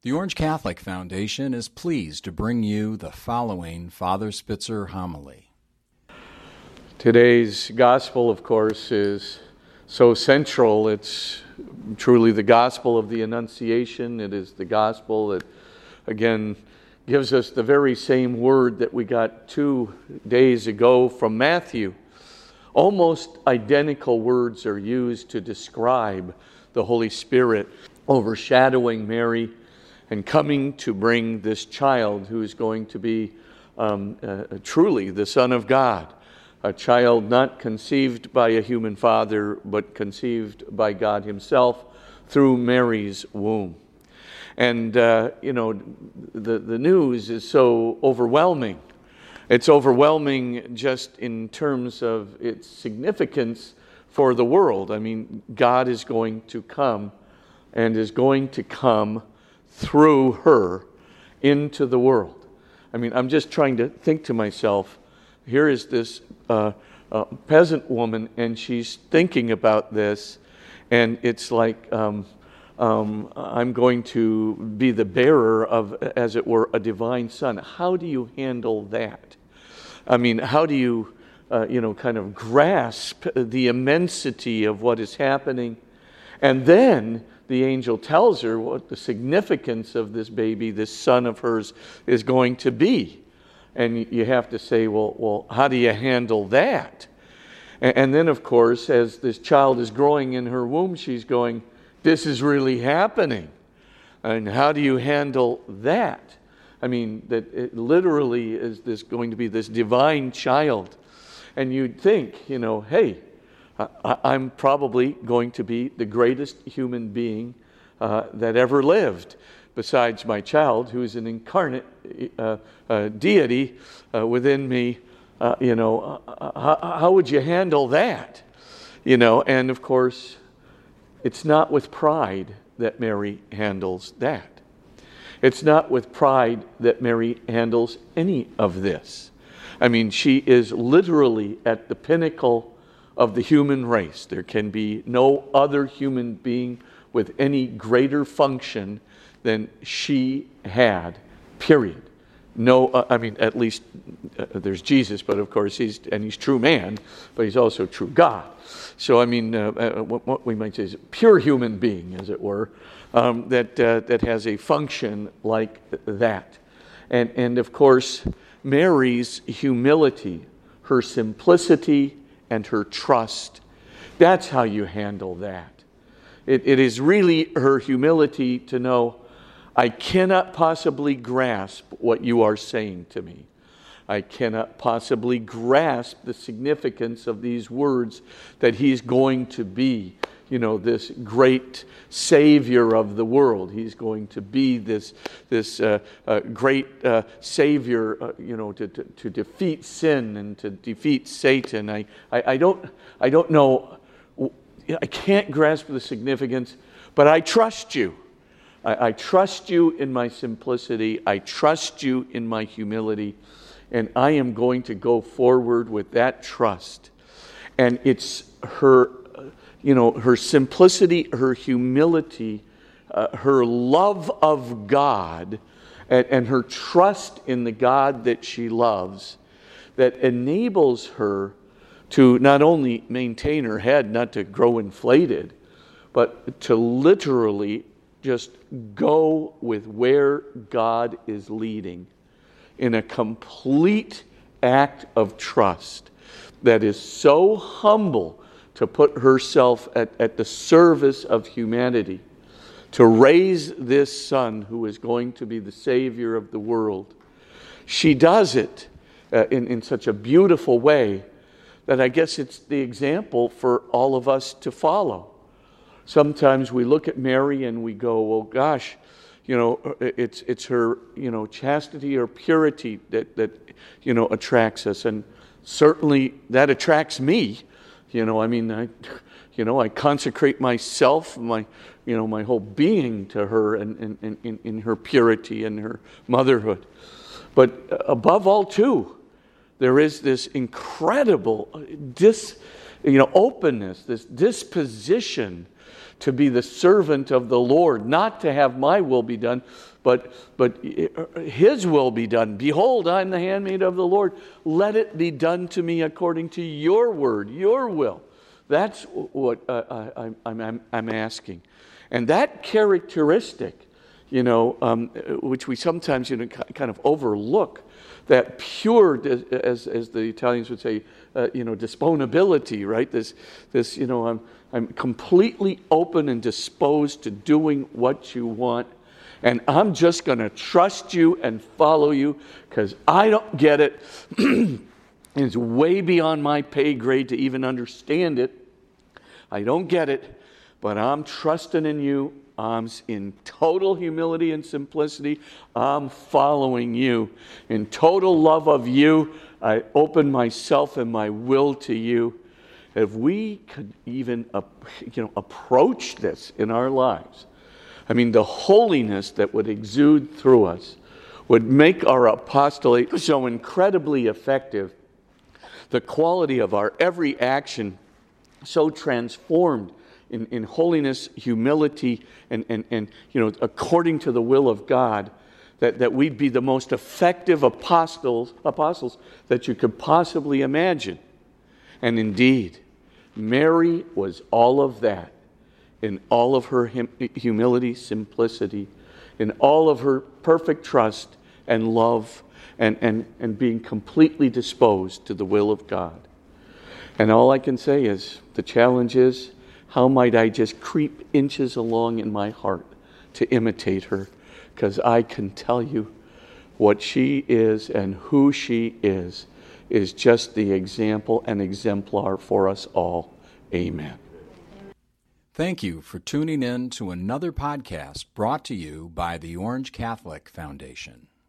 The Orange Catholic Foundation is pleased to bring you the following Father Spitzer homily. Today's gospel, of course, is so central. It's truly the gospel of the Annunciation. It is the gospel that, again, gives us the very same word that we got 2 days ago from Matthew. Almost identical words are used to describe the Holy Spirit overshadowing Mary and coming to bring this child who is going to be truly the Son of God, a child not conceived by a human father, but conceived by God Himself through Mary's womb. And, the news is so overwhelming. It's overwhelming just in terms of its significance for the world. I mean, God is going to come and is going to come through her into the world. I mean, I'm just trying to think to myself, here is this peasant woman, and she's thinking about this, and it's like I'm going to be the bearer of, as it were, a divine son. How do you handle that? I mean, how do you, kind of grasp the immensity of what is happening? And then the angel tells her what the significance of this baby, this son of hers, is going to be. And you have to say, well, how do you handle that? And then, of course, as this child is growing in her womb, she's going, this is really happening. And how do you handle that? I mean, that it literally is this going to be this divine child. And you'd think, hey, I'm probably going to be the greatest human being that ever lived, besides my child, who is an incarnate deity within me. How would you handle that? And of course, it's not with pride that Mary handles that. It's not with pride that Mary handles any of this. I mean, she is literally at the pinnacle of the human race. There can be no other human being with any greater function than she had, period. No, at least there's Jesus, but of course he's true man, but he's also true God. So what we might say is a pure human being, as it were, that has a function like that. And of course, Mary's humility, her simplicity, and her trust, that's how you handle that. It is really her humility to know, I cannot possibly grasp what you are saying to me. I cannot possibly grasp the significance of these words that He's going to be, this great Savior of the world. He's going to be this great Savior, to defeat sin and to defeat Satan. I don't know. I can't grasp the significance, but I trust you. I trust you in my simplicity. I trust you in my humility. And I am going to go forward with that trust. And it's her, her simplicity, her humility, her love of God, and her trust in the God that she loves that enables her to not only maintain her head, not to grow inflated, but to literally just go with where God is leading in a complete act of trust that is so humble to put herself at the service of humanity, to raise this Son who is going to be the Savior of the world. She does it in such a beautiful way that I guess it's the example for all of us to follow. Sometimes we look at Mary and we go, well, gosh, it's her, chastity or purity that attracts us. And certainly that attracts me. I consecrate myself, my whole being to her and in her purity and her motherhood. But above all, too, there is this incredible openness, this disposition to be the servant of the Lord, not to have my will be done, but His will be done. Behold, I'm the handmaid of the Lord. Let it be done to me according to your word, your will. That's what I'm asking. And that characteristic, which we sometimes kind of overlook, that pure, as the Italians would say, disponibility, right? This, I'm completely open and disposed to doing what you want, and I'm just going to trust you and follow you because I don't get it. It's way beyond my pay grade to even understand it. I don't get it, but I'm trusting in you. I'm in total humility and simplicity. I'm following you. In total love of you, I open myself and my will to you. If we could even approach this in our lives, the holiness that would exude through us would make our apostolate so incredibly effective. The quality of our every action so transformed in holiness, humility, and according to the will of God, that we'd be the most effective apostles that you could possibly imagine. And indeed, Mary was all of that in all of her humility, simplicity, in all of her perfect trust and love, and being completely disposed to the will of God. And all I can say is, the challenge is, how might I just creep inches along in my heart to imitate her? Because I can tell you what she is and who she is just the example and exemplar for us all. Amen. Thank you for tuning in to another podcast brought to you by the Orange Catholic Foundation.